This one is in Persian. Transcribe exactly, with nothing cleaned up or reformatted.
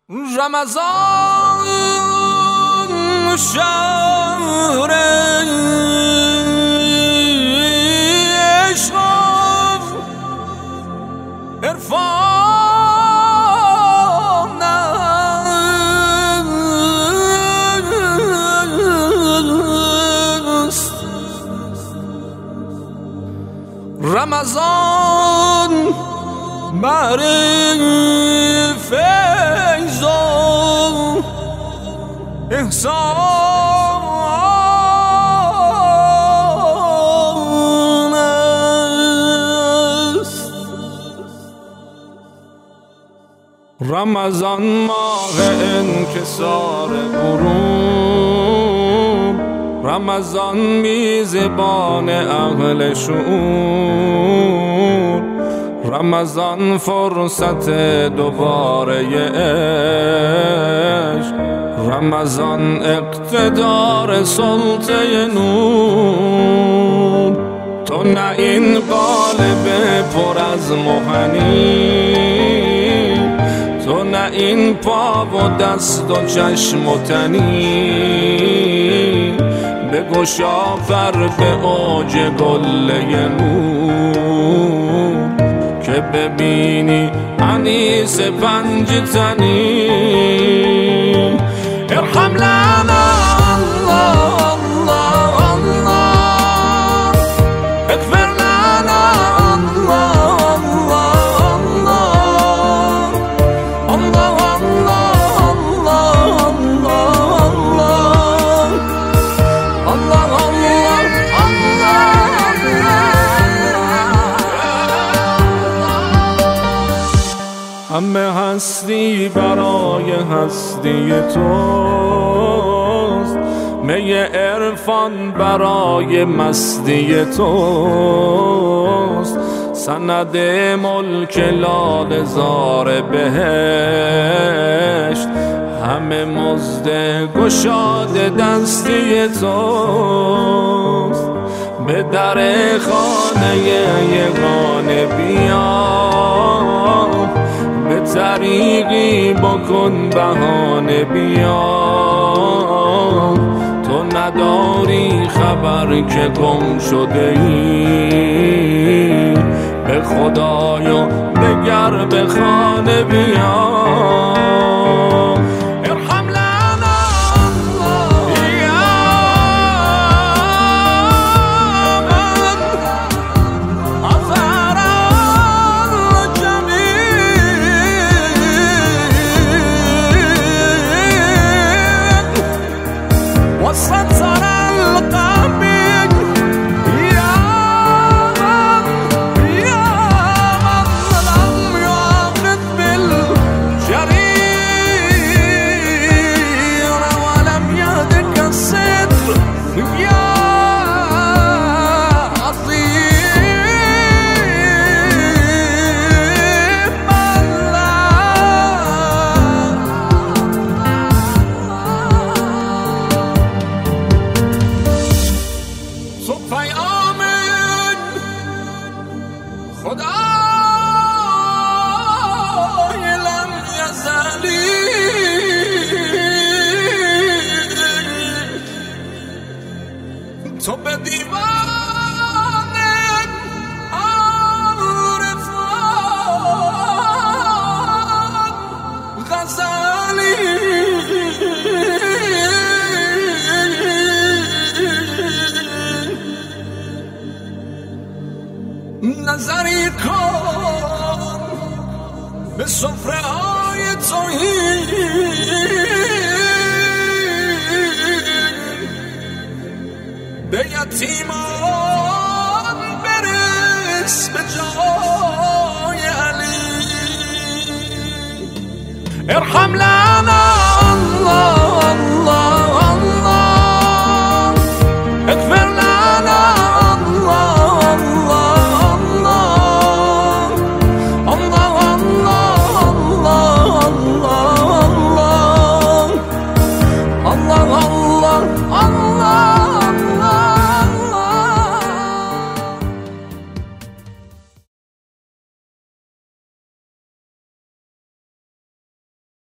رمضان شهر عشق و عرفان است. رمضان بر فیض و احسان است. رمضان ماه انکسار غروب، رمضان میزبان اهل شعور، رمضان فرصت دوباره عشق، رمضان اقتدار سلطه نور. تو نه این قالب پر از مهنی، تو نه این پا و دست و چشم و تنی، بگشا پر به اوج گله نور که ببینی انیس پنج تنی. ارحم لنا الله الله الله، اغفر لنا الله الله الله الله الله الله. همه هستی برای هستی توست، می عرفان برای مستی توست، سند ملک لاله زار بهشت، همه مزد گشاد دستی توست. به در خانه یگانه بیا، به طریقی بکن بهانه بیا. تو نداری خبر که گم شده ای، به خدایا بگر به خانه بیا. تو به دیوان عارفان غزالی، نظری کن به سفره های توحید، به یتیمان برس به جای علی. ارحم لنا